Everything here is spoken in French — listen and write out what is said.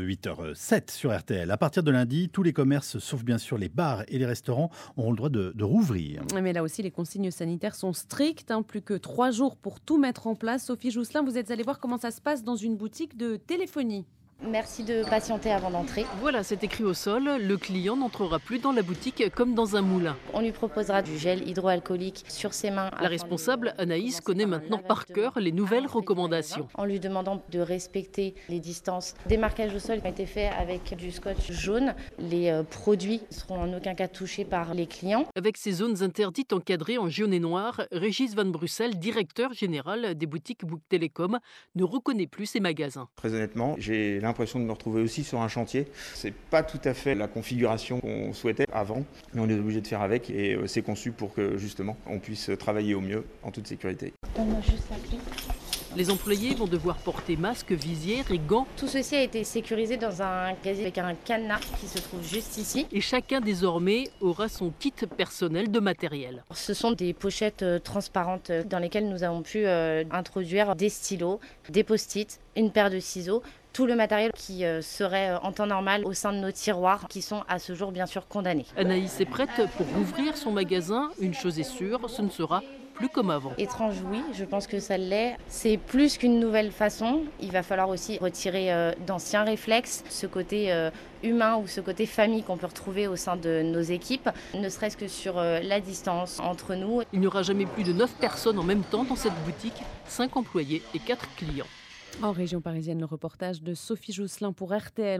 8h07 sur RTL. À partir de lundi, tous les commerces, sauf bien sûr les bars et les restaurants, auront le droit de rouvrir. Mais là aussi, les consignes sanitaires sont strictes. Plus que 3 jours pour tout mettre en place. Sophie Jousselin, vous êtes allée voir comment ça se passe dans une boutique de téléphonie. Merci de patienter avant d'entrer. Voilà, c'est écrit au sol. Le client n'entrera plus dans la boutique comme dans un moulin. On lui proposera du gel hydroalcoolique sur ses mains. La responsable, Anaïs, connaît maintenant par cœur les nouvelles recommandations. En lui demandant de respecter les distances. Des marquages au sol ont été faits avec du scotch jaune. Les produits ne seront en aucun cas touchés par les clients. Avec ces zones interdites encadrées en jaune et noir, Régis Van Brussel, directeur général des boutiques Bouygues Télécom, ne reconnaît plus ses magasins. Très honnêtement, j'ai l'impression de me retrouver aussi sur un chantier. C'est pas tout à fait la configuration qu'on souhaitait avant, mais on est obligé de faire avec et c'est conçu pour que justement on puisse travailler au mieux en toute sécurité. Donne-moi juste la clé. Les employés vont devoir porter masque, visière et gants. Tout ceci a été sécurisé dans un casier avec un cadenas qui se trouve juste ici. Et chacun désormais aura son kit personnel de matériel. Ce sont des pochettes transparentes dans lesquelles nous avons pu introduire des stylos, des post-it, une paire de ciseaux, tout le matériel qui serait en temps normal au sein de nos tiroirs qui sont à ce jour bien sûr condamnés. Anaïs est prête pour ouvrir son magasin. Une chose est sûre, ce ne sera plus comme avant. Étrange, oui, je pense que ça l'est. C'est plus qu'une nouvelle façon. Il va falloir aussi retirer d'anciens réflexes, ce côté humain ou ce côté famille qu'on peut retrouver au sein de nos équipes, ne serait-ce que sur la distance entre nous. Il n'y aura jamais plus de 9 personnes en même temps dans cette boutique, 5 employés et 4 clients. En région parisienne, le reportage de Sophie Jousselin pour RTL.